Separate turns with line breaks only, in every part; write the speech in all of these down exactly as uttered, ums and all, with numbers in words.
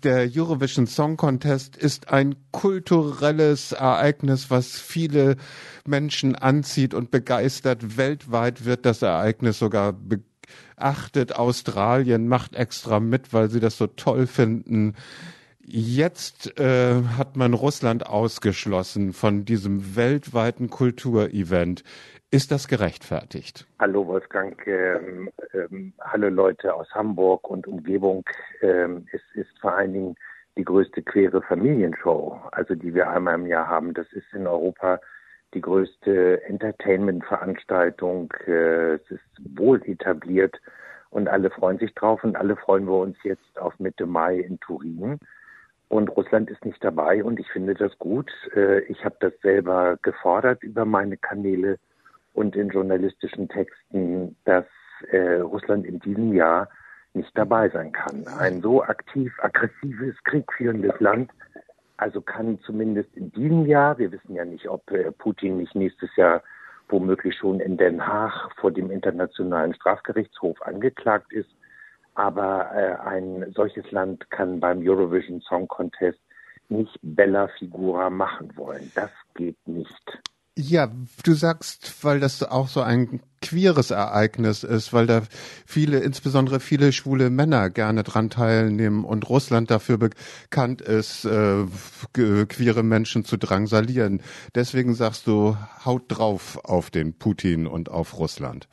der Eurovision Song Contest ist ein kulturelles Ereignis, was viele Menschen anzieht und begeistert. Weltweit wird das Ereignis sogar beachtet. Australien macht extra mit, weil sie das so toll finden. Jetzt äh, hat man Russland ausgeschlossen von diesem weltweiten Kulturevent. Ist das gerechtfertigt?
Hallo Wolfgang, ähm, ähm, hallo Leute aus Hamburg und Umgebung. Ähm, es ist vor allen Dingen die größte queere Familienshow, also die wir einmal im Jahr haben. Das ist in Europa die größte Entertainment-Veranstaltung. Äh, es ist wohl etabliert und alle freuen sich drauf und alle freuen wir uns jetzt auf Mitte Mai in Turin. Und Russland ist nicht dabei und ich finde das gut. Äh, ich habe das selber gefordert über meine Kanäle und in journalistischen Texten, dass äh, Russland in diesem Jahr nicht dabei sein kann. Ein so aktiv, aggressives, kriegführendes Land, also kann zumindest in diesem Jahr, wir wissen ja nicht, ob äh, Putin nicht nächstes Jahr womöglich schon in Den Haag vor dem Internationalen Strafgerichtshof angeklagt ist, aber äh, ein solches Land kann beim Eurovision Song Contest nicht Bella Figura machen wollen. Das geht nicht.
Ja, du sagst, weil das auch so ein queeres Ereignis ist, weil da viele, insbesondere viele schwule Männer gerne dran teilnehmen und Russland dafür bekannt ist, äh, queere Menschen zu drangsalieren. Deswegen sagst du, haut drauf auf den Putin und auf Russland.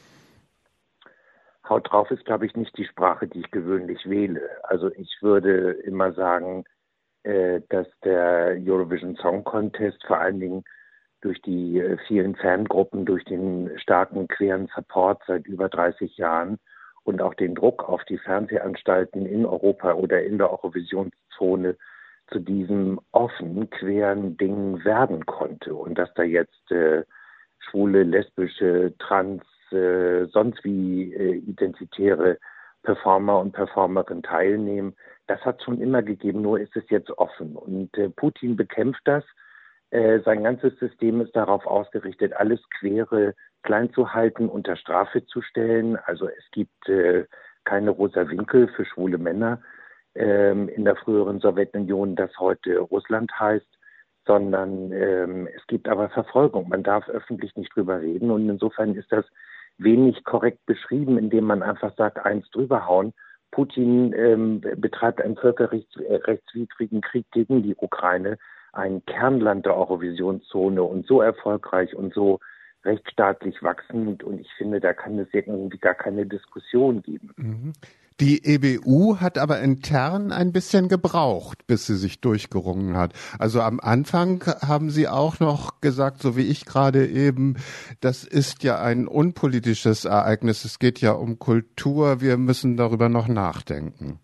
Haut drauf ist, glaube ich, nicht die Sprache, die ich gewöhnlich wähle. Also ich würde immer sagen, äh, dass der Eurovision Song Contest vor allen Dingen durch die äh, vielen Fangruppen, durch den starken queeren Support seit über dreißig Jahren und auch den Druck auf die Fernsehanstalten in Europa oder in der Eurovisionszone zu diesem offen queeren Ding werden konnte. Und dass da jetzt äh, schwule, lesbische, trans, äh, sonst wie äh, identitäre Performer und Performerinnen teilnehmen, das hat es schon immer gegeben, nur ist es jetzt offen. Und äh, Putin bekämpft das. Äh, sein ganzes System ist darauf ausgerichtet, alles Queere klein zu halten, unter Strafe zu stellen. Also es gibt äh, keine rosa Winkel für schwule Männer ähm, in der früheren Sowjetunion, das heute Russland heißt, sondern ähm, es gibt aber Verfolgung. Man darf öffentlich nicht drüber reden und insofern ist das wenig korrekt beschrieben, indem man einfach sagt, eins drüberhauen. Putin ähm, betreibt einen völkerrechtswidrigen Krieg gegen die Ukraine, ein Kernland der Eurovisionszone und so erfolgreich und so rechtsstaatlich wachsend. Und ich finde, da kann es irgendwie gar keine Diskussion geben.
Die E B U hat aber intern ein bisschen gebraucht, bis sie sich durchgerungen hat. Also am Anfang haben sie auch noch gesagt, so wie ich gerade eben, das ist ja ein unpolitisches Ereignis. Es geht ja um Kultur. Wir müssen darüber noch nachdenken.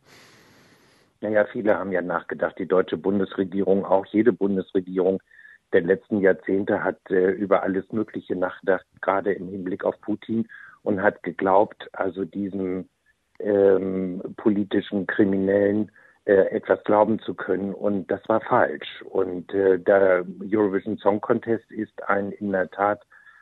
Naja, viele haben ja nachgedacht, die deutsche Bundesregierung, auch jede Bundesregierung der letzten Jahrzehnte hat äh, über alles Mögliche nachgedacht, gerade im Hinblick auf Putin und hat geglaubt, also diesem ähm, politischen Kriminellen äh, etwas glauben zu können und das war falsch. Und äh, der Eurovision Song Contest ist ein in der Tat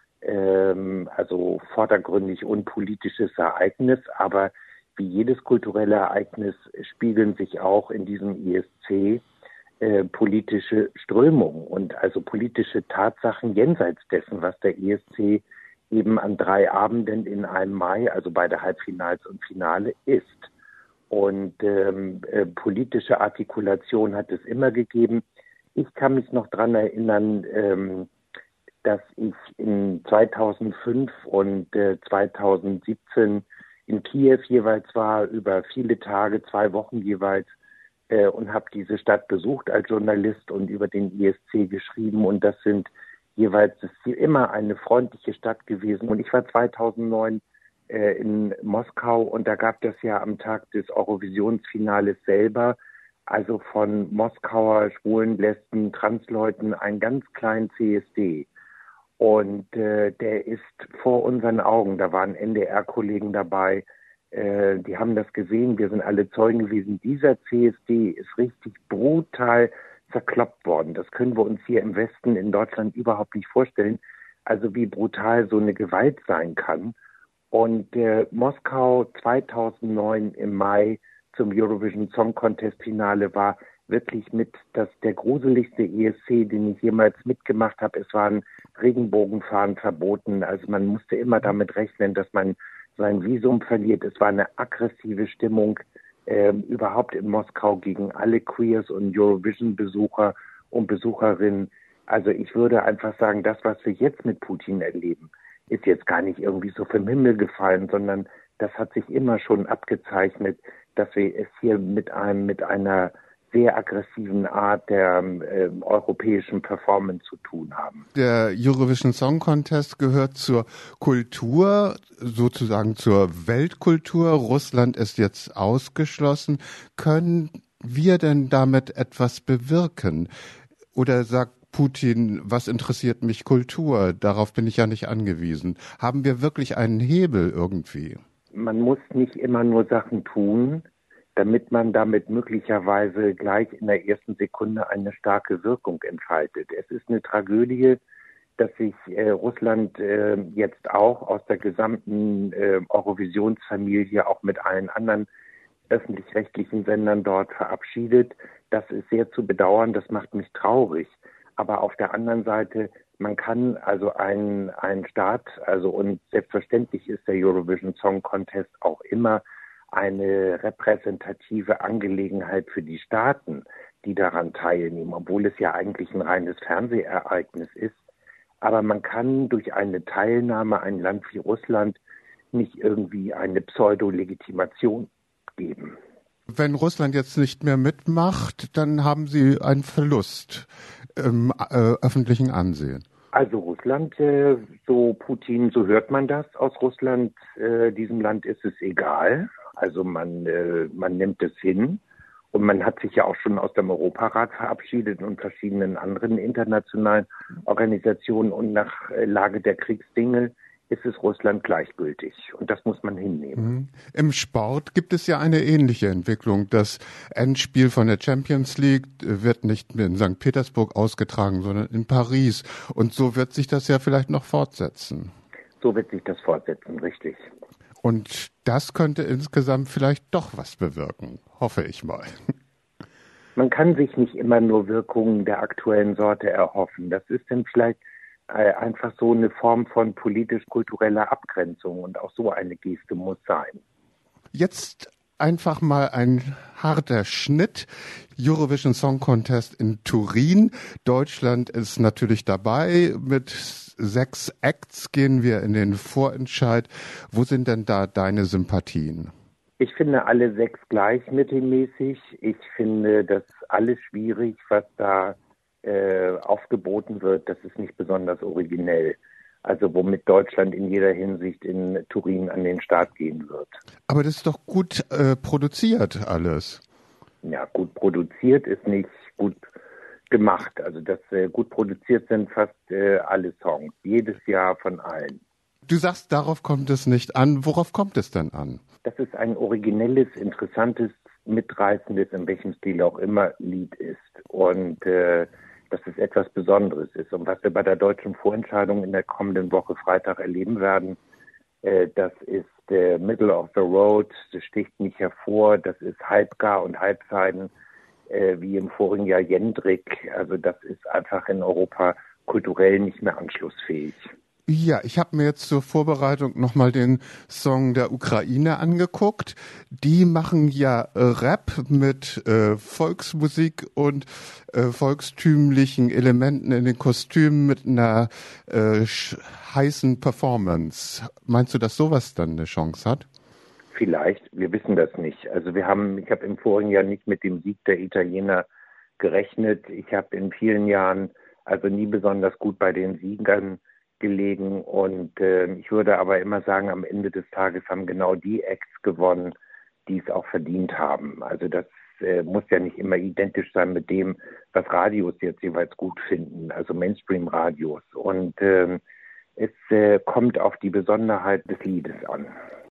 ähm, also vordergründig unpolitisches Ereignis, aber wie jedes kulturelle Ereignis spiegeln sich auch in diesem E S C äh, politische Strömungen und also politische Tatsachen jenseits dessen, was der E S C eben an drei Abenden in einem Mai, also beide Halbfinals und Finale, ist. Und ähm, äh, politische Artikulation hat es immer gegeben. Ich kann mich noch dran erinnern, ähm, dass ich in zweitausendfünf und äh, zweitausendsiebzehn in Kiew jeweils war, über viele Tage, zwei Wochen jeweils, äh, und habe diese Stadt besucht als Journalist und über den E S C geschrieben. Und das sind jeweils, das ist immer eine freundliche Stadt gewesen. Und ich war zweitausendneun äh, in Moskau und da gab es ja am Tag des Eurovisionsfinales selber, also von Moskauer Schwulen, Lesben, Transleuten, einen ganz kleinen C S D. Und äh, der ist vor unseren Augen, da waren N D R-Kollegen dabei, äh, die haben das gesehen, wir sind alle Zeugen gewesen. Dieser C S D ist richtig brutal zerkloppt worden. Das können wir uns hier im Westen in Deutschland überhaupt nicht vorstellen. Also wie brutal so eine Gewalt sein kann. Und äh, Moskau zweitausendneun im Mai zum Eurovision Song Contest Finale war wirklich mit das der gruseligste E S C, den ich jemals mitgemacht habe. Es waren Regenbogenfahnen verboten. Also man musste immer damit rechnen, dass man sein Visum verliert. Es war eine aggressive Stimmung äh, überhaupt in Moskau gegen alle Queers und Eurovision-Besucher und Besucherinnen. Also ich würde einfach sagen, das, was wir jetzt mit Putin erleben, ist jetzt gar nicht irgendwie so vom Himmel gefallen, sondern das hat sich immer schon abgezeichnet, dass wir es hier mit einem, mit einer sehr aggressiven Art der äh, europäischen Performance zu tun haben.
Der Eurovision Song Contest gehört zur Kultur, sozusagen zur Weltkultur. Russland ist jetzt ausgeschlossen. Können wir denn damit etwas bewirken? Oder sagt Putin, was interessiert mich Kultur? Darauf bin ich ja nicht angewiesen. Haben wir wirklich einen Hebel irgendwie?
Man muss nicht immer nur Sachen tun, damit man damit möglicherweise gleich in der ersten Sekunde eine starke Wirkung entfaltet. Es ist eine Tragödie, dass sich äh, Russland äh, jetzt auch aus der gesamten äh, Eurovisionsfamilie, auch mit allen anderen öffentlich-rechtlichen Sendern dort verabschiedet. Das ist sehr zu bedauern, das macht mich traurig. Aber auf der anderen Seite, man kann also ein, ein Staat, also und selbstverständlich ist der Eurovision Song Contest auch immer eine repräsentative Angelegenheit für die Staaten, die daran teilnehmen, obwohl es ja eigentlich ein reines Fernsehereignis ist. Aber man kann durch eine Teilnahme ein Land wie Russland nicht irgendwie eine Pseudo-Legitimation geben.
Wenn Russland jetzt nicht mehr mitmacht, dann haben sie einen Verlust im äh, öffentlichen Ansehen.
Also Russland, äh, so Putin, so hört man das aus Russland, äh, diesem Land ist es egal. Also man, äh, man nimmt es hin und man hat sich ja auch schon aus dem Europarat verabschiedet und verschiedenen anderen internationalen Organisationen und nach äh, Lage der Kriegsdinge ist es Russland gleichgültig und das muss man hinnehmen.
Mhm. Im Sport gibt es ja eine ähnliche Entwicklung. Das Endspiel von der Champions League wird nicht mehr in Sankt Petersburg ausgetragen, sondern in Paris. Und so wird sich das ja vielleicht noch fortsetzen.
So wird sich das fortsetzen, richtig.
Und das könnte insgesamt vielleicht doch was bewirken, hoffe ich mal.
Man kann sich nicht immer nur Wirkungen der aktuellen Sorte erhoffen. Das ist dann vielleicht äh, einfach so eine Form von politisch-kultureller Abgrenzung und auch so eine Geste muss sein.
Jetzt einfach mal ein harter Schnitt. Eurovision Song Contest in Turin. Deutschland ist natürlich dabei. Mit sechs Acts gehen wir in den Vorentscheid. Wo sind denn da deine Sympathien?
Ich finde alle sechs gleich mittelmäßig. Ich finde das alles schwierig, was da äh, aufgeboten wird. Das ist nicht besonders originell. Also womit Deutschland in jeder Hinsicht in Turin an den Start gehen wird.
Aber das ist doch gut äh, produziert alles.
Ja, gut produziert ist nicht gut gemacht. Also das äh, gut produziert sind fast äh, alle Songs, jedes Jahr von allen.
Du sagst, darauf kommt es nicht an. Worauf kommt es denn an?
Dass es ein originelles, interessantes, mitreißendes, in welchem Stil auch immer, Lied ist. Und äh, dass es etwas Besonderes ist. Und was wir bei der deutschen Vorentscheidung in der kommenden Woche Freitag erleben werden, äh, das ist äh, Middle of the Road, das sticht nicht hervor, das ist halbgar und halbseiden, äh, wie im vorigen Jahr Jendrik. Also das ist einfach in Europa kulturell nicht mehr anschlussfähig.
Ja, ich habe mir jetzt zur Vorbereitung nochmal den Song der Ukraine angeguckt. Die machen ja äh, Rap mit äh, Volksmusik und äh, volkstümlichen Elementen in den Kostümen mit einer äh, heißen Performance. Meinst du, dass sowas dann eine Chance hat?
Vielleicht, wir wissen das nicht. Also wir haben, ich habe im vorigen Jahr nicht mit dem Sieg der Italiener gerechnet. Ich habe in vielen Jahren also nie besonders gut bei den Siegern gelegen und äh, ich würde aber immer sagen, am Ende des Tages haben genau die Acts gewonnen, die es auch verdient haben. Also das äh, muss ja nicht immer identisch sein mit dem, was Radios jetzt jeweils gut finden, also Mainstream-Radios. Und äh, es äh, kommt auf die Besonderheit des Liedes an.